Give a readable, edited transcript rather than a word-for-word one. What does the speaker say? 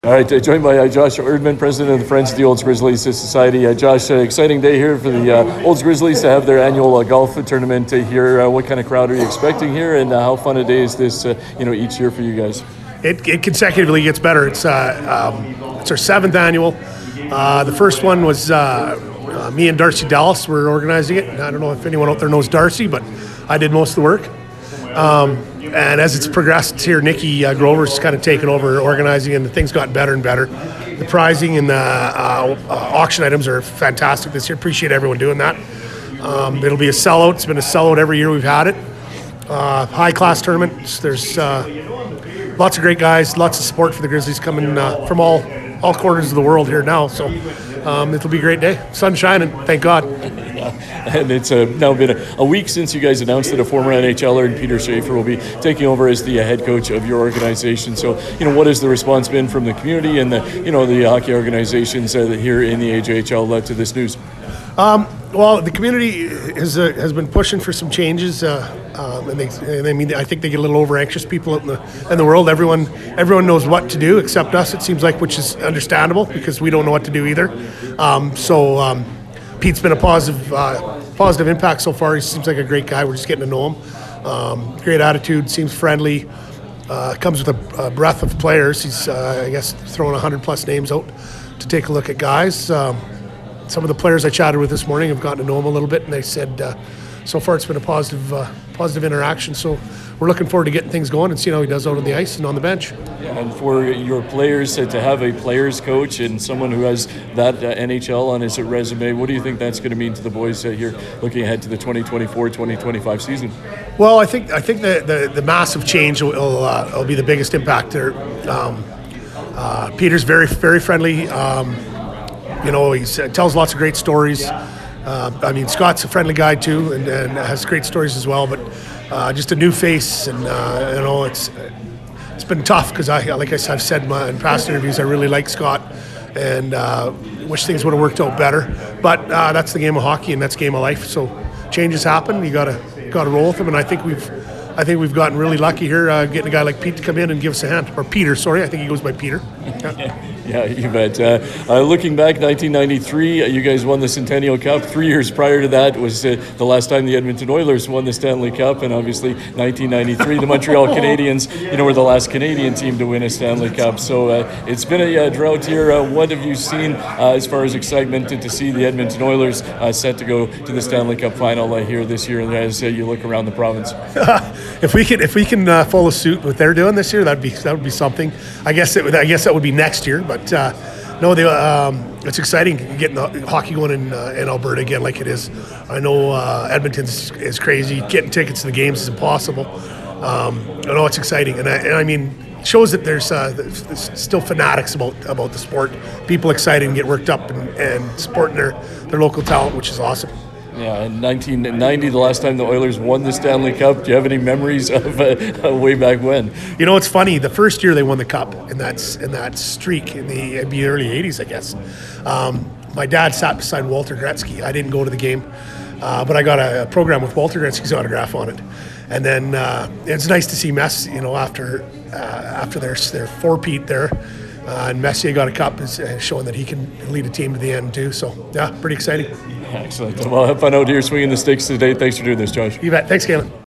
All right, joined by Josh Erdman, president of the Friends of the Olds Grizzlies Society. Josh, exciting day here for the Olds Grizzlies to have their annual golf tournament here. What kind of crowd are you expecting here, and how fun a day is this, each year for you guys? It consecutively gets better. It's our seventh annual. The first one was me and Darcy Dallas were organizing it. I don't know if anyone out there knows Darcy, but I did most of the work. And as it's progressed here, Nikki Grover's kind of taken over organizing, and things got better and better. The prizing and the auction items are fantastic this year. Appreciate everyone doing that. It'll be a sellout. It's been a sellout every year we've had it. High-class tournaments. There's lots of great guys, lots of support for the Grizzlies coming from all corners of the world here now. So it'll be a great day. Sun shining, thank God. And it's now been a week since you guys announced that a former NHLer and Peter Schaefer will be taking over as the head coach of your organization. So, what has the response been from the community and the hockey organizations here in the AJHL to this news? Well, the community has been pushing for some changes, and I think they get a little over anxious. People out in the world, everyone knows what to do except us. It seems like, which is understandable because we don't know what to do either. Pete's been a positive impact so far. He seems like a great guy. We're just getting to know him. Great attitude, seems friendly. Comes with a breadth of players. He's I guess throwing 100+ names out to take a look at guys. Some of the players I chatted with this morning have gotten to know him a little bit, and they said so far it's been a positive interaction. So we're looking forward to getting things going and seeing how he does out on the ice and on the bench. Yeah, and for your players to have a players coach and someone who has that NHL on his resume, what do you think that's going to mean to the boys here looking ahead to the 2024-2025 season? Well, I think the massive change will be the biggest impact there. Peter's very, very friendly. He tells lots of great stories. Scott's a friendly guy too, and has great stories as well. But just a new face, and it's been tough because I've said in past interviews, I really like Scott, and wish things would have worked out better. But that's the game of hockey, and that's the game of life. So changes happen. You gotta roll with them, and I think we've gotten really lucky here, getting a guy like Pete to come in and give us a hand. Or Peter, sorry, I think he goes by Peter. Yeah, you bet. Looking back, 1993, you guys won the Centennial Cup. 3 years prior to that was the last time the Edmonton Oilers won the Stanley Cup, and obviously 1993, the Montreal Canadiens, were the last Canadian team to win a Stanley Cup. So it's been a drought here. What have you seen as far as excitement to see the Edmonton Oilers set to go to the Stanley Cup final here this year as you look around the province? If we can follow suit what they're doing this year, that would be something. I guess that would be next year, but no, it's exciting getting the hockey going in Alberta again like it is. I know Edmonton is crazy. Getting tickets to the games is impossible. I know it's exciting, and it shows that there's still fanatics about the sport. People excited and get worked up and supporting their local talent, which is awesome. Yeah, in 1990, the last time the Oilers won the Stanley Cup. Do you have any memories of way back when? It's funny. The first year they won the Cup in that streak in the early 80s, I guess. My dad sat beside Walter Gretzky. I didn't go to the game, but I got a program with Walter Gretzky's autograph on it. And then it's nice to see Mess, after their four-peat there. And Messier got a cup, showing that he can lead a team to the end too. So yeah, pretty exciting. Excellent. Well, have fun out here swinging the sticks today. Thanks for doing this, Josh. You bet. Thanks, Galen.